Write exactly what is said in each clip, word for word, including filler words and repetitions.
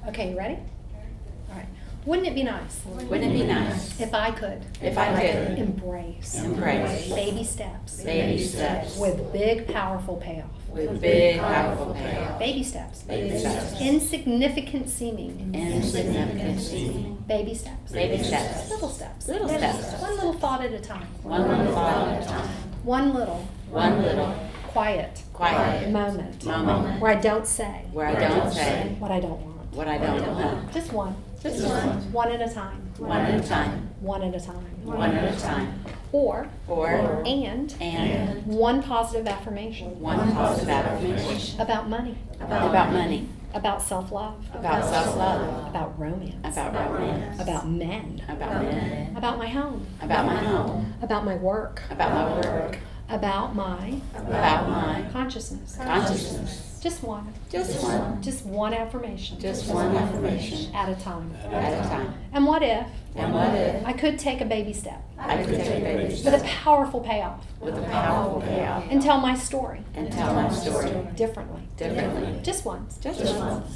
Okay, you ready? All right. Wouldn't it be nice? Wouldn't it be nice if I could? If I could Embrace. embrace Baby steps. baby steps With big, powerful payoff. with big, powerful payoff. Baby steps. Baby steps. Insignificant seeming. Insignificant seeming. Baby steps. Baby steps. Little steps. Little steps. One little thought at a time. One little thought at a time. One little, One little quiet, quiet moment, moment where I don't say where I don't say what I don't want. what I don't want. Just one. Just one. One at a time. One at a time. One at a time. One at a time. Or, Or and, and one positive affirmation one positive affirmation about money, about money, about self-love, about self-love, about romance, about romance, about men, about men, about my home, about my home, about my work, about my work, about my about my consciousness. consciousness. Just one. Just one. Just one affirmation. Just one affirmation At a time. at a time. And what if And what if I could take a baby step I could take baby with a steps powerful payoff with a powerful payoff and tell my story and tell my story differently? differently? Just once. Just once.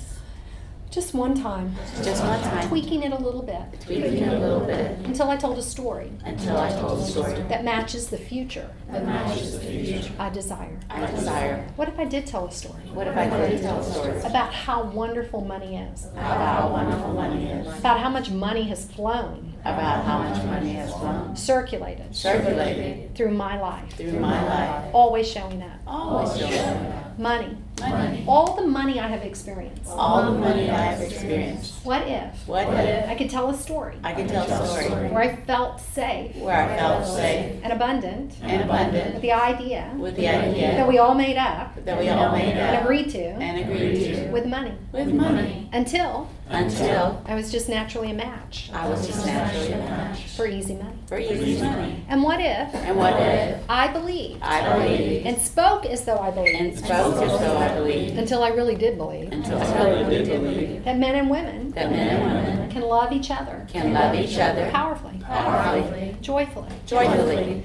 Just one time. Just one time. Tweaking it a little bit Tweaking it a little bit until I told a story until I told a story that matches the future that matches the future I desire. I desire. What if I did tell a story What if I did tell stories about how wonderful money is? about how wonderful money is, About how much money has flown, about how much money has flown, circulated circulated through my life, through my life, always showing up. always showing up. Money. Money. All the money I have experienced. All the money I have experienced. What if What if I could tell a story I could tell a story where I felt safe where I felt safe and abundant and with abundant the idea with the that idea we all made up that we all made and up agreed to and agreed to with money with money until until I was just naturally a match I was just naturally a match for easy money. for easy money. And what if And what if I believed I believed and spoke as though I believed and spoke as though I believed until I really did believe until I really did believe that men and women that men and women can love each other can love each other powerfully, powerfully, joyfully, joyfully,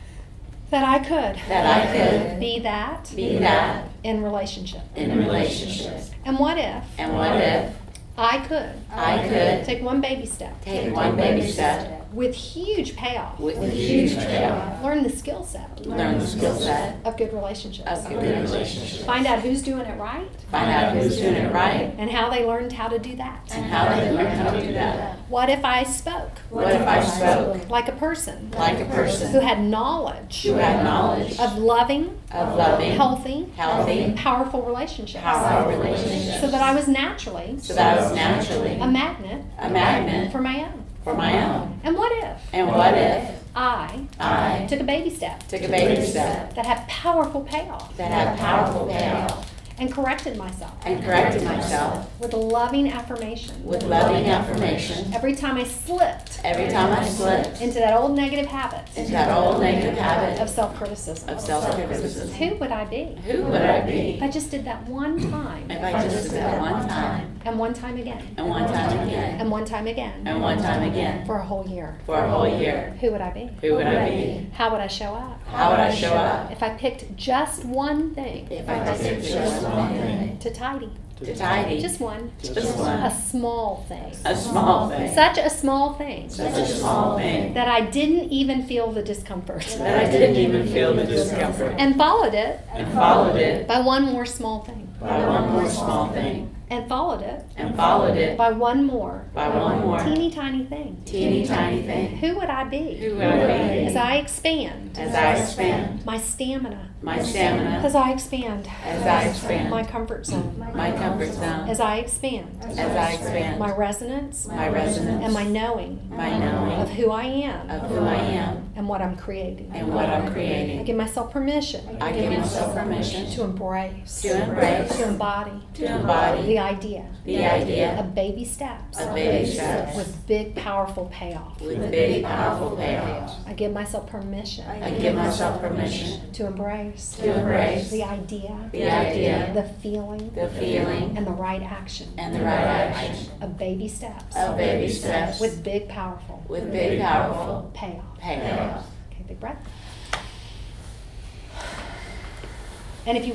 that I could that I could be that be that in relationship. in relationships. And what if And what if I could I could take one baby step take one baby step with huge payoff, with a huge payoff, learn the skill set learn the skill set of good relationships, of good relationships, find out who's doing it right find out who's doing it right and how they learned how to do that. and how they learn how to do that? What if I spoke What if I spoke like a person like a person who had knowledge who had knowledge of loving, of loving, healthy, healthy, powerful relationships, powerful relationships, so that I was naturally so that I was naturally a magnet a magnet for my own? for my own? And what if And what if I I took a baby step took a baby step that had powerful payoff that had powerful payoff and corrected myself and corrected myself with a loving affirmation with loving affirmation every time I slipped every time I slipped into that old negative habit into that old negative habit of self-criticism? of self-criticism? Who would I be Who would I be if I just did that one time if I just did that one time and one time again and one time again and one time again and one time again for a whole year? for a whole year? Who would I be? Who would I be? How would I show up How would I show up if I picked just one thing if I just did just one thing to tidy? to tidy? Just one. Just one. A small thing. A small thing. Such a small thing Such a small thing that I didn't even feel the discomfort. that I didn't even feel the discomfort And followed it and followed it by one more small thing. by one more small thing And followed it and followed it by one more by one more teeny tiny thing. teeny tiny thing. Who would I be Who would I be as I expand as I expand my stamina, my stamina, as I expand as I expand my comfort zone, my comfort zone, as I expand as I expand my resonance my resonance and my knowing my knowing of who I am of who I am and what I'm creating. and what I'm I creating. give myself permission I give myself permission to embrace, to embrace, to embody to embody the idea the idea of baby steps of baby steps with big, powerful payoff. with big, powerful payoffs. I give myself permission I give myself permission to embrace, to embrace the idea, the idea, the feeling, the feeling, and the right action and the right action of baby steps of baby steps with big, powerful with big, powerful payoff. payoffs. Okay, big breath. And if you